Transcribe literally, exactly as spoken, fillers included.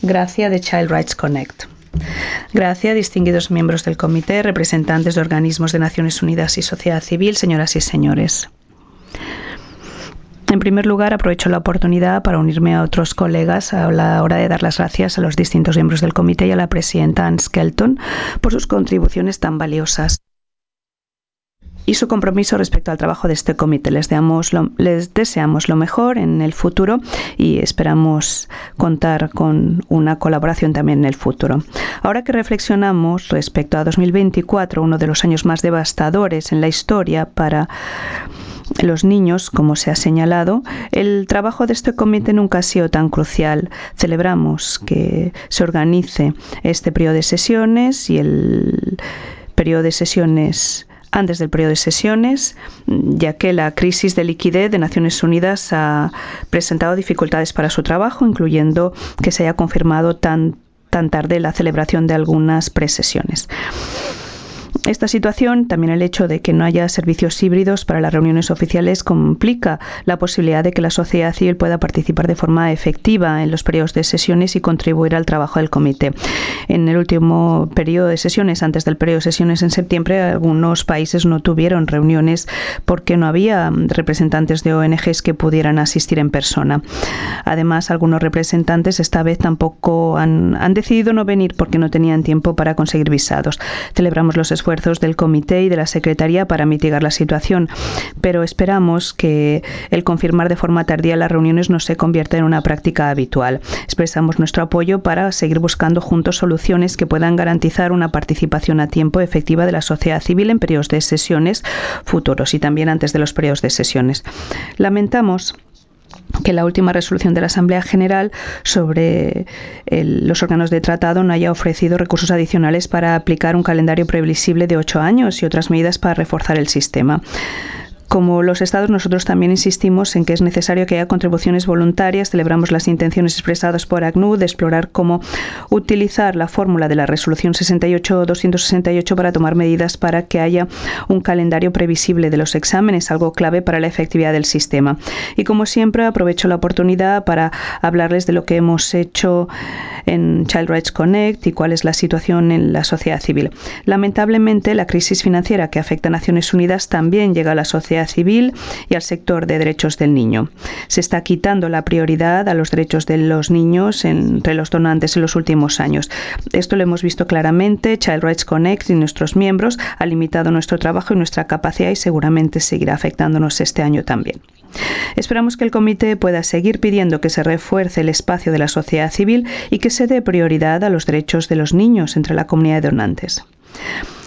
Gracia de Child Rights Connect. Gracias, distinguidos miembros del comité, representantes de organismos de Naciones Unidas y sociedad civil, señoras y señores. En primer lugar, aprovecho la oportunidad para unirme a otros colegas a la hora de dar las gracias a los distintos miembros del comité y a la presidenta Ann Skelton por sus contribuciones tan valiosas y su compromiso respecto al trabajo de este comité. Les, lo, les deseamos lo mejor en el futuro y esperamos contar con una colaboración también en el futuro. Ahora que reflexionamos respecto a dos mil veinticuatro, uno de los años más devastadores en la historia para los niños, como se ha señalado, el trabajo de este comité nunca ha sido tan crucial. Celebramos que se organice este periodo de sesiones y el periodo de sesiones antes del periodo de sesiones, ya que la crisis de liquidez de Naciones Unidas ha presentado dificultades para su trabajo, incluyendo que se haya confirmado tan, tan tarde la celebración de algunas presesiones. Esta situación, también el hecho de que no haya servicios híbridos para las reuniones oficiales, complica la posibilidad de que la sociedad civil pueda participar de forma efectiva en los periodos de sesiones y contribuir al trabajo del comité. En el último periodo de sesiones, antes del periodo de sesiones en septiembre, algunos países no tuvieron reuniones porque no había representantes de O N Ges que pudieran asistir en persona. Además, algunos representantes esta vez tampoco han, han decidido no venir porque no tenían tiempo para conseguir visados. Celebramos los esfuerzos del comité y de la secretaría para mitigar la situación, pero esperamos que el confirmar de forma tardía las reuniones no se convierta en una práctica habitual. Expresamos nuestro apoyo para seguir buscando juntos soluciones que puedan garantizar una participación a tiempo efectiva de la sociedad civil en periodos de sesiones futuros y también antes de los periodos de sesiones. Lamentamos que la última resolución de la Asamblea General sobre el, los órganos de tratado no haya ofrecido recursos adicionales para aplicar un calendario previsible de ocho años y otras medidas para reforzar el sistema. Como los Estados, nosotros también insistimos en que es necesario que haya contribuciones voluntarias. Celebramos las intenciones expresadas por A C N U de explorar cómo utilizar la fórmula de la resolución sesenta y ocho doscientos sesenta y ocho para tomar medidas para que haya un calendario previsible de los exámenes, algo clave para la efectividad del sistema. Y como siempre, aprovecho la oportunidad para hablarles de lo que hemos hecho en Child Rights Connect y cuál es la situación en la sociedad civil. Lamentablemente, la crisis financiera que afecta a Naciones Unidas también llega a la sociedad civil y al sector de derechos del niño. Se está quitando la prioridad a los derechos de los niños entre los donantes en los últimos años. Esto lo hemos visto claramente. Child Rights Connect y nuestros miembros ha limitado nuestro trabajo y nuestra capacidad y seguramente seguirá afectándonos este año también. Esperamos que el comité pueda seguir pidiendo que se refuerce el espacio de la sociedad civil y que se dé prioridad a los derechos de los niños entre la comunidad de donantes.